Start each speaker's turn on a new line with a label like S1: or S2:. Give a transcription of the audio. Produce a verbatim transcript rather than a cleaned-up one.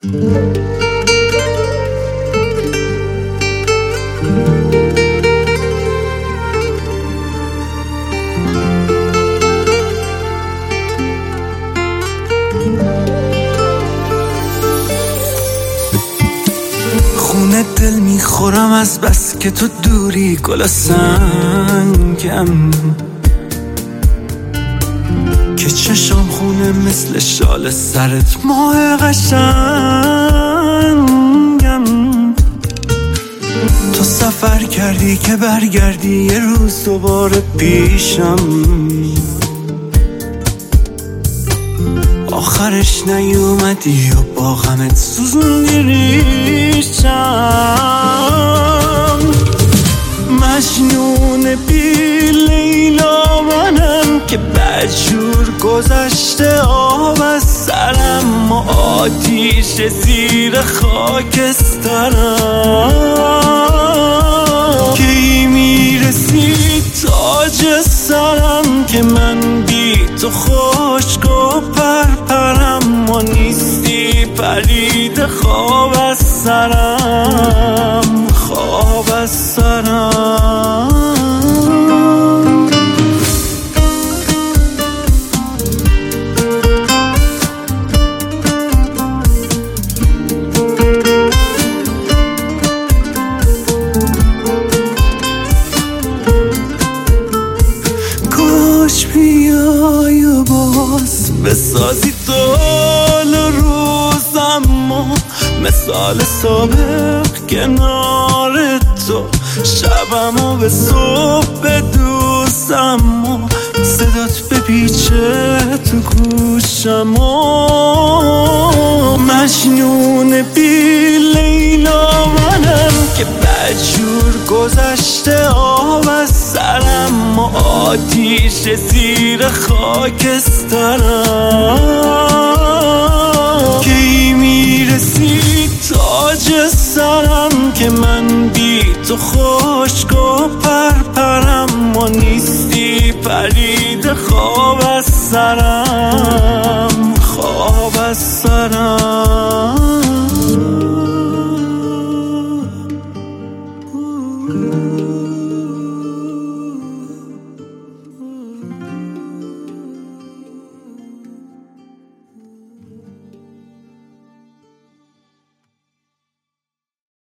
S1: خونه دل میخورم از بس که تو دوری، گل سنگم که چشم خونه مثل شال سرت، ماه قشنگم. تو سفر کردی که برگردی یه روز دوباره پیشم، آخرش نیومدی و با غمت سوزوندی ریشم. مجنون بی لیلا منم که بدجور گذشته آب از سرم و آتیش زیر خاکسترم. کی میرسی تاج سرم که من بی تو خشک و پرپرم و نیستی پرید خواب از سرم، خواب از سرم. کاش بیای و باز بسازی طول روزم و مثال سابق کنار تو شبم و به صبح بدوزم و صدات بپیچه تو گوشم و مجنون بی لیلا منم که بدجور گذشته آب از سرم و آتیش زیر خاکسترم. کی میرسی تاج سرم که من بی تو خشک و پرپرم و نیستی پرید خواب از سرم، خواب از سرم.